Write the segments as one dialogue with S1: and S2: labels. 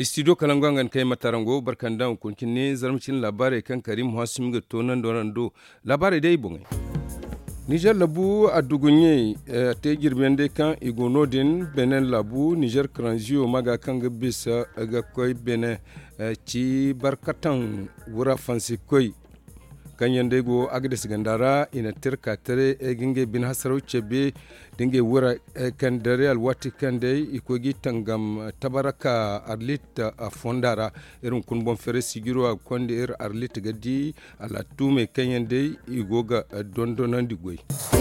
S1: Studio Kalangwangan kai matarango barkandan kunkinne zarmcin labarai kan Karim Hasim ga tonan dorando labarai dai bungai. Niger labu a dugunye te girben de kan igonodin Benin labu Niger Kranzio maga kan ga bisa ga koi Benin ci barkatan wura fansi koi kanyan de go agdes gandara ina tirka tare ginge bin hasarau chebe dinge wura kan dare alwati kan de ikogi tangam tabaraka arlit a fondara irin kun bon fere sigiro a konde arlit gadi ala tume kanyan de igoga dondonan digoi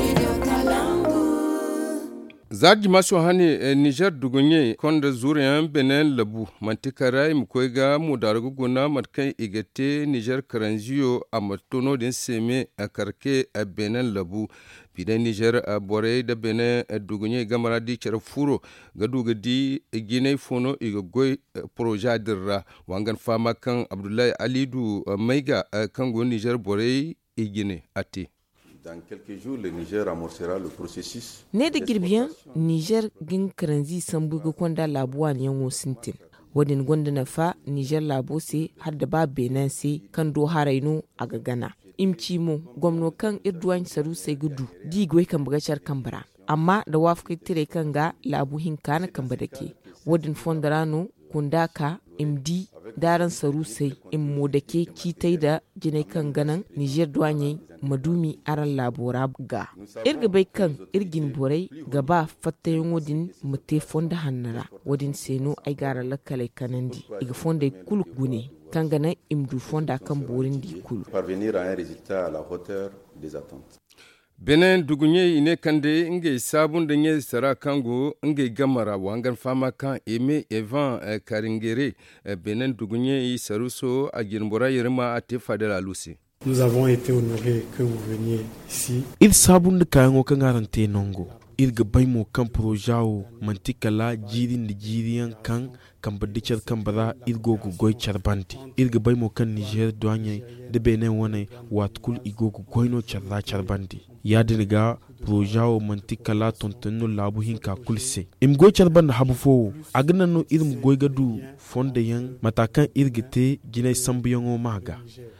S1: Zaji maso hani Niger dugunye konda zuriyan Benin labu mantikara mkoiga mudargu guna matkai igate Niger Kranzio amatono din seme akarke Benin labu bidan Niger bore da Benin dugunye gamara di furo gaduga di gine fono igagoi proja dirra wangan fama kan Abdullahi Alidu maiga kango Niger bore igine ati
S2: Dans quelques jours, le Niger amorcera le processus.
S3: Ne da girbiyan Niger gin karanzi sambuga kwanda labuwa ne yanwo sintin. Wadin gwanda na fa Niger labo se har da ba Benin se kan do haraino a gagana. Imci mo gwamno kan irduwan saru sai gudu di gwai kan bugachar kambara. Amma da wafkai tire kan ga labu hinka na kamba da ke. Wadin fondarano kundaka imdi daran saru sai in modake kitai da jinai kan ganan Niger duwanye madumi aran labora ga irga bai kan irgin borai gaba fattayin wadin mate fonda hannara wadin seno ai gara lakalai kanandi iga fonda kulu gune kan ganan imdu fonda kan borin di kulu
S2: parvenir à un résultat à la hauteur des attentes.
S1: Benin dugunye ine kande inge sabun da nye sara kango inge gamara wangan fama kan eme evan karingere Benin dugunye saruso a girmbora yerma a tefa de la lusi.
S4: Nous avons été honorés que vous veniez ici.
S5: Il sabun da kayango kan garante nongo. Il gabay mo kan projao mantikala jirin da jiriyan kan badichar kan bara il gogo goy charbanti. Il gabay mo kan Niger douanye de Benin wane watkul igogo goyno charra charbanti. Ya dirga projao mantikala tontonu labu hinka kulse. Im goy charban habu fo agna no ilm goy gadu fonde yang matakan irgite jinay sambuyango maga.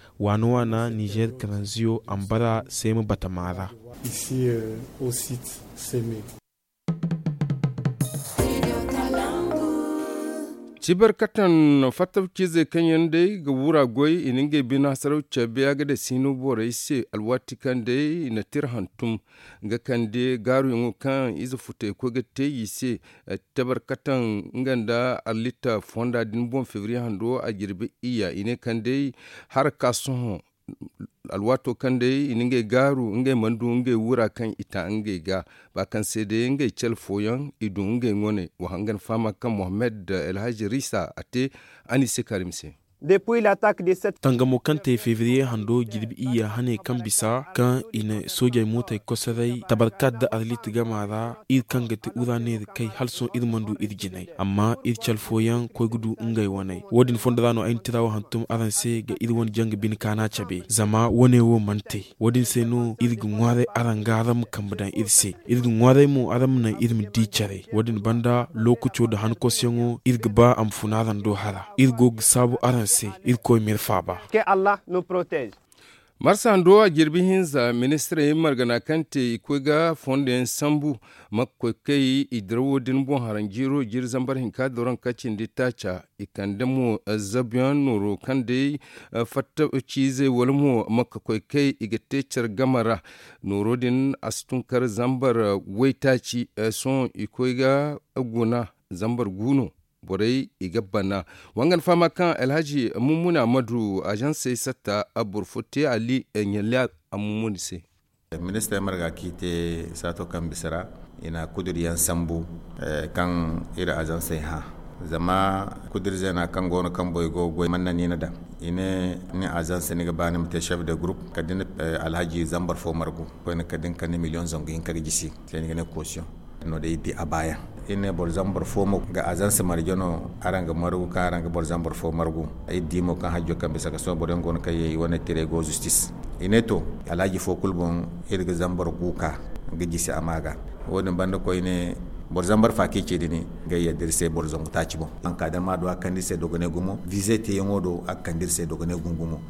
S5: Wana Niger Kranzio ambara sema batamara.
S4: Ici au site Sémé.
S1: Cibar katan fatab kize kanyan dai ga wura goyi ininge bina sarauce biya ga da sinu bora ise alwati kan dai na tirhantum ga kan dai garu yungu kan izu fute ko ga te yise tabar katan nganda alita fonda din bon fevrier hando a girbe iya ine kan dai har kason alwato kan dai ininge garu nge mandu nge wura kan ita nge ga ba kan sede nge chel foyan idu nge ngone wahangan fama kan Mohamed El Haji Rissa ate Anise Karimse.
S6: Depuis l'attaque de cette
S5: Tangamo kante février hando girbi iya hane kan bisa kan ina soja mota kosarai tabarkat da arlit gamara ir kan gati urane kai halso irmandu irjinai amma ir chalfoyan ko gudu ngai wanai wodin fondrano ain tirawo hantum aranse ga irwon jang bin kana chabe zama wone wo mante wodin seno irgu ngware arangaram kambadan irse irgu ngware mu aram na irmi dicare wodin banda lokucho da hankosyango irgba am funaran do hara irgo sabu aran
S6: que Allah nous protège.
S1: Marsando a girbi hinza ministre yin margana kante ikwega fonden sambu makwakai idrawo din bon harangiro jir zambar hinka doron kacin di tacha ikandamo zabiyan noro kande fatta cize walmo makwakai igatecar gamara noro din astunkar zambar waitaci son ikwega guna zambar guno borai igabana wangan fama kan Alhaji Mummuna Madu agence sata aburfote ali nyalla amumuni se
S2: Ministre marga kite sato kan bisara ina kuduriyan sambu kan ira agence ha zama kudirjana kan gono kan boygo goy manna ni nada ine ni agence ni gabani mate chef de groupe kadin Alhaji Zambar fo margo ko ne kadin kan million zongo in kargisi sai ni ne caution no de idi abaya ine bor Zambar fo mo ga agence marjono aranga margo ka aranga bor Zambar fo margo ay dimo kan hajjo kan bisa ka so boden gon kay wona tere go justice ine to Alhaji fo kulbon irga Zambar kuka ga jisi amaga wodin banda ko ine borzan bar fake ce dini ga ya dirse borzan ta ci bon an kadar ma do akan dirse dogone gumo visite yango akan dirse dogone gungumo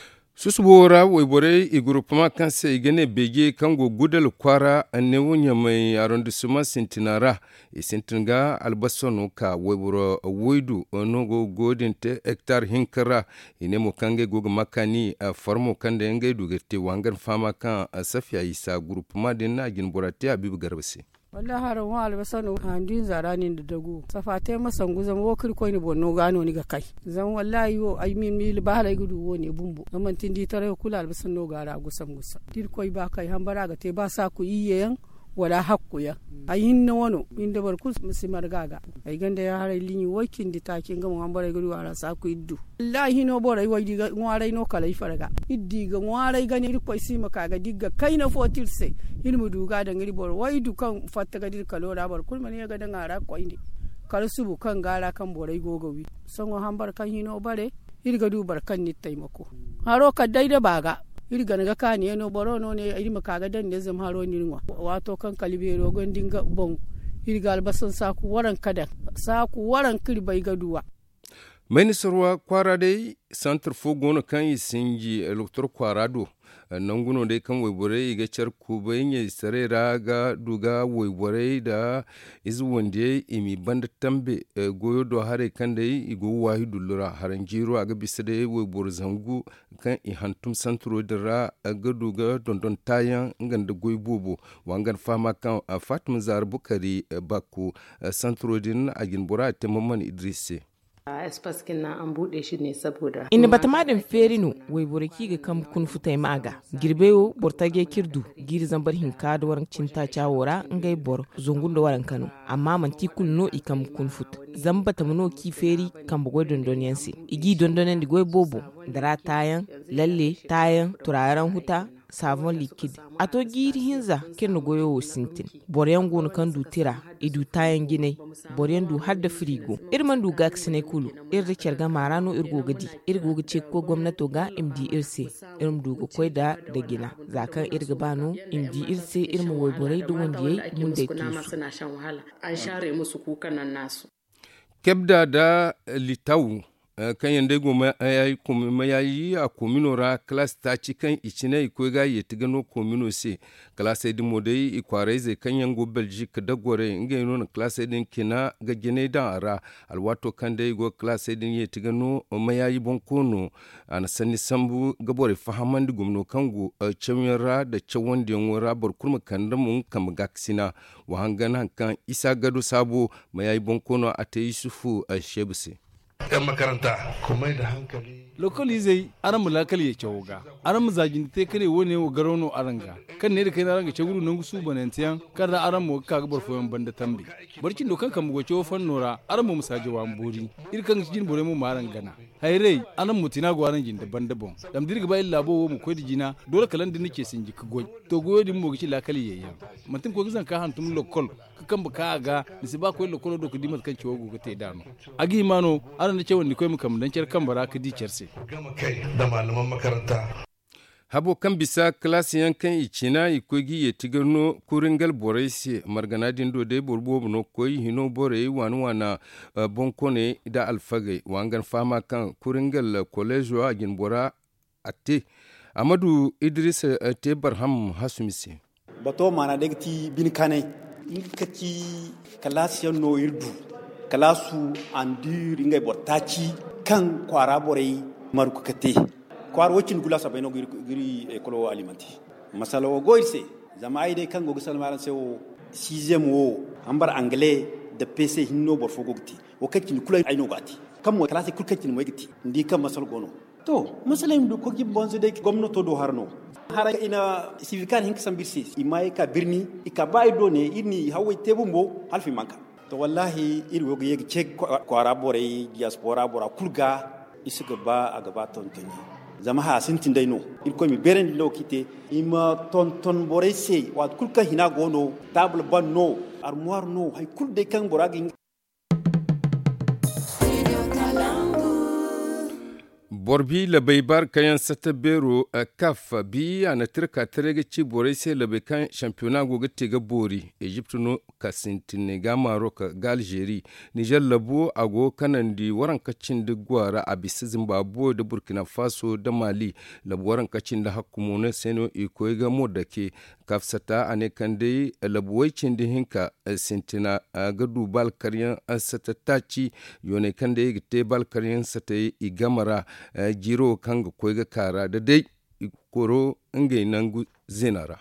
S1: susubora woybore i groupement kanse igene bege kango gudal kwara ne wonya mai arrondissement sintinara i sintinga albasono ka woyboro woydu onogo godinte hectare hinkara ine mo kange gogo makani formo kande ngai dugete wangan fama kan safiya isa groupement din na gin borate abibu garbasi
S7: wallahi haran wa albasano handin zarani da dago safate masan guzan wokir koini bonno gano ni ga kai zan wallahi yo ay min mil bahala gudu woni bumbu zaman tindi tare kula albasano gara gusam dir koy ba kai hambara ga te ba sa ku iyeyan wala hakku ya ayin na wono inda barku musimar gaga ay ganda ya harai linyi wakin di takin ga mun hambara gudu ara sa ku iddu wallahi no borai wai diga ngwarai no kala ifaraga iddi ga ngwarai ga ni koy sima kaga digga kai na fotirse ilmu duga da ngiri bor wai dukan fatta ga dir kalora bar kulma ne ga da ngara koy ndi kala subu kan gara kan borai gogowi sango hambar kan hino bare irga du barkan ni taimako haro ka daida baga irga naga kani eno boro no ne irma kaga dan ne zam haro ni ngwa wato kan kalibe rogon dinga bon irga albasan saku waran kada saku waran kirbai gaduwa
S1: Ministarwa kwara dai santar fogono kan yi sinji elector kwarado nan guno dai kan waibore ga char kubayin ya sarera ga duga waibore da izu wanda imi banda tambe goyo do hare kan dai igo wahi dullura haran jiro aga bisa dai waibor zangu kan i hantum santro dira ga duga dondon tayan nganda goy bobo wangan fama kan Fatima Zar Bukari Bakku santro din agin bora temman Idrisse
S8: espaskin na an bude shi ne saboda
S3: ina bata madin ferino wai boraki ga kam kun futai maga girbeyo bortage kirdu giri zambar hinka da waran cinta cawora ngai bor zungun da waran Kano amma man tikul no ikam kun fut zambata mono ki feri kan bugo dondoniyansi igi dondonen di goy bobo dara tayan lalle tayan turaren huta savon liquide ato giri hinza ken goyo wo sintin boryan gon kan du tira idu tayan gine boryan du hadda frigo irman du gaksine kulu irde kerga marano irgo gadi irgo gace ko gwamnato ga imdi irse irm du go koida da gina zakan irga bano imdi irse irma woy borai du wanda yayi mun da kisu
S8: suna shan wahala an share musu kukan nan nasu
S1: kebda da litawu kan yanda goma yayi a kominora class ta ci kan icine ko ga yeti gano komino se class din modai ikware zai kan yango Belgique da gore inga yino na class din kina ga gene da ara alwato kan dai go class din yeti gano mayayi bonkono ana sanni sambu gabore fahaman di gumno kango chemira da chawon da wora bar kurma kan da mun kam gaksina wa hangana kan isa gado sabo mayayi bonkono ate Yusufu Shebuse
S9: 'yan makaranta kuma da hankali
S10: lokali zai aran mulakali ya cewoga aran muzagin te kare wone wo garono aranga kan ne da kai na ranga ceguru nan gusu banantiyan kada aran mu ka gabar foyan banda tambi barkin do kanka mu goce fan nora aran mu musaje wa mburi irkan jin bore mu maran gana hayrei aran mutina go aran jin daban dabon dam dirga ba illa bo mu koy dijina dole kalan din nake sin jika goy to goyo din mu gici lakali yayya mantin ko gizan ka hantum lokol kan baka ga nisi ba ko lokol do kudi mat kan ciwo go te dano agi mano aran da cewon ni koy mu kam dan cer kan bara ka di cerse
S9: gama kai da malaman makaranta
S1: habo kan bisa klasi yankan icina ikogi ya tigano kuringal boraisi marganadin do de borbo no koyi hino bore wana bonkone da alfage wangan fama kan kuringal college wa gin bora ate Amadu Idris te Barham Hasumisi
S11: bato mana degti bin kanai kati kalasiyan no irdu kalasu andur ingay bortaci kan kwara borai marku kate kwar wocin gula sabay no giri ekolo alimenti masala o goyse zama ayde kan go gisal maran sewo 6e wo ambar anglais de pc hinno bor fogogti o kacin kula ayno gati kam mo classe kul kacin mo gati ndi kam masal gono to masala im do ko gi bonzo de gomnato do harno hara ina civican hink sambirsi imay ka birni ika baydo ne irni hawai tebumbo halfi manka to wallahi irwo ga yegi check kwara borai diaspora bora kulga isuga ba a gaba tontoni zama ha sintin dai no irko mi beren lokite ima tonton borai se wa kulka hina gono table ban no armoire no hay kul de kan boragi
S1: borbi labai bar kayan sata bero a kaf bi a na tirka tarega ci borai sai labai kan championnat goga tega bori Egypt no kasintine ga Maroc ga Algeria Niger labo ago kanandi waran kacin da gwara a bisa Zimbabwe da Burkina Faso da Mali labo waran kacin da hakumo na seno iko ga modake kafsata ane kande labuwaicin da hinka sintina ga dubal karyan sata taci yone kande gite bal karyan sata igamara jiro kanga koyga kara da dai koro ngai nangu zinara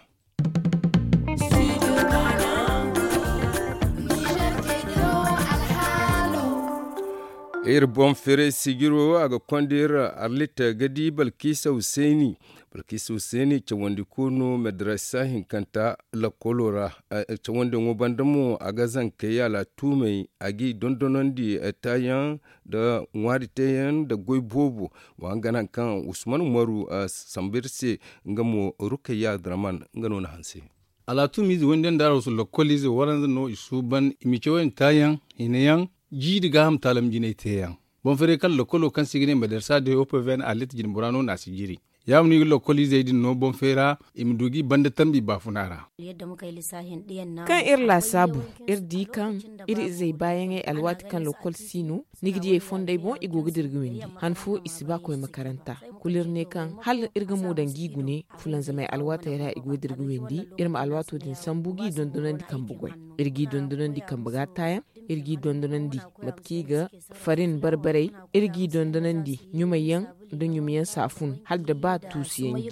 S1: bon fere sigiro aga kondira arlita gadi Balkisa Hussaini chawandi kuno madrasa hinkanta la kolora chawandi ngobandamu aga zankeya la tumei agi dondonondi tayan da ngwari tayan da goibobo wangana kan Usman Umaru sambirse ngamo Rukaya Draman ngano na hanse
S10: ala tumi wenden daro su lokolize waran no isuban imichewen tayan hineyan ji diga ham talam jine teyan bon fere kan lokolo kan sigine madarsa de open alit jin burano na sigiri ya mun lokoli zaidin no bon fera imdugi banda tambi bafunara
S12: yadda muka yi lissahin diyan na
S3: kan irla sabu irdi kan iri zai bayan ai alwati kan lokol sino nigdi e fondai bon igogi dirgwindi hanfu isiba koy makaranta kulir ne kan hal irga modan gigu ne fulan zamai alwata yara igogi dirgwindi irma alwato din sambugi dondonan di kan bugwai irgi dondonan di kan buga taya irgi dondonan di matkiga farin barbarai irgi dondonan di nyumayan don yumiyan safun hal da ba tusiyan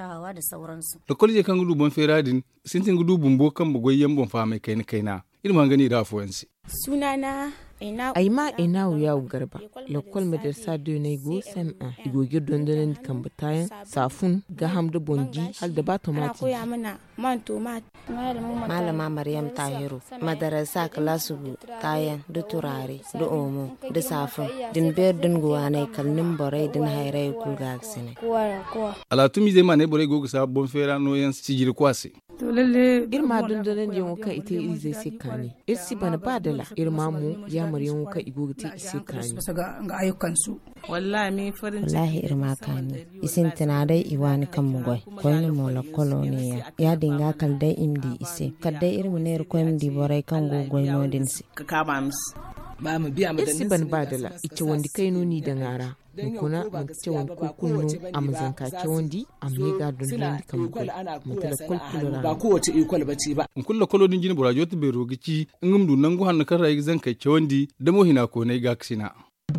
S10: lokoli je kan gudu bon feradin sintin gudu bumbo kan bugoyen bon fa mai kaina ilman gani da afuwansi
S12: sunana
S3: aima ina wuya garba lokol madarsa do ne go sem a igoge dondonan kan batayan safun ga hamdu bonji hal da ba tomati
S12: koya mana man tomat malama Maryam Tahiru madarasa klasu tayan da turare da omo da safun din ber din guwanai kalnin borai din hairai ku ga aksine
S10: ala tumi zai mane borai go sa bon fera no yan sigir kwase
S3: to lalle irma dondonan je ka ite izai sikani irsi bana badala irma mu ya Maryam ka igogti isikani
S13: ga ayyukan su
S12: wallahi irma kani isin tinadai iwani kan mugoi koyni mola koloniya ya dinga kaldai imdi ise kadai irmuner koyndi borai kan gogoi nodin si
S13: ka kama mis ba mu biya mu
S3: da ban badala ice wandi kai nuni da ngara kuna mun ce wani kokunno a mazanka ce wandi a mega dundun kan mutala kulkulura
S13: ba kowace equal bace ba
S10: in kullu kolodin jini burajo to be rogici in ngumdu nangu hannu kan rayi zanka ce wandi da mohina ko ne ga ksina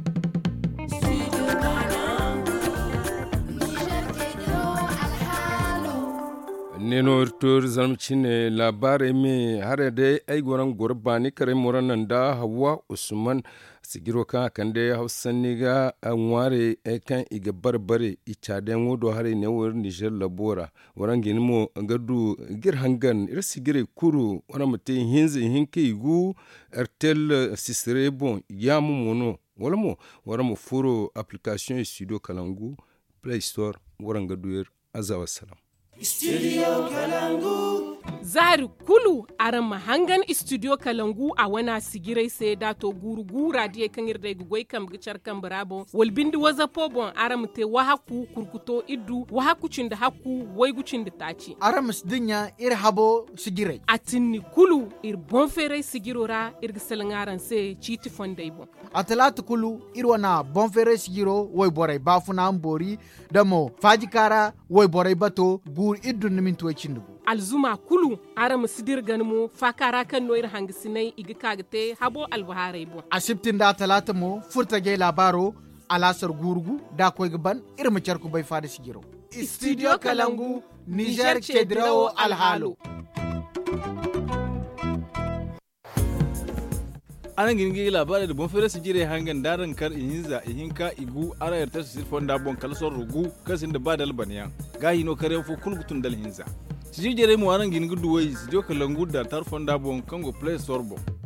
S1: neno tur zamcine labare me hare de ay goran gorbani kare moranan da Hawa Usman sigiro kan kande Hausaniga anware kan iga barbare ichaden wodo hare ne wor Niger labora waran ginimo gadu gir hangan ir sigire kuru wana mate hinzi hinke igu ertel sisre bon yamu mono wala mo furo application studio Kalangu Play Store waran gadu azawa salam
S14: Studio Kalangu.
S15: Zari kulu aran mahangan Studio Kalangu a wana sigirai sai dato gurugura da kan irda gugoi kan gicar kan brabo walbindi waza pobon aram te wahaku kurkuto iddu wahakucin da haku waigucin da taci
S16: aram sdinya ir habo sigirai
S15: atinni kulu ir bonfere sigirora ir gisalangaran sai chiti fondai bon
S16: atalatu kulu ir wana bonfere sigiro wai borai bafuna ambori damo fajikara wai borai bato gur iddu nimin tuwacin dugu
S15: alzuma kulu aram sidir ganmo fakara kan noir hangisinai igi kagte habo albaharai bon
S16: asibtin da talata mo furtage labaro alasar gurgu da koy gaban irma charku bai fada sigiro
S15: Studio Kalangu Niger Chedrao Alhalo
S10: anan gingi labarai da bonfere su jire hangan daran kar ihinza ihinka igu ara yarta su sirfon da bon kalsor rugu kasin da badal baniya gahi no kare fu kulgutun dal hinza su jire mu anan gingi duwai Studio Kalangu da tarfon da bon kango Play Store bon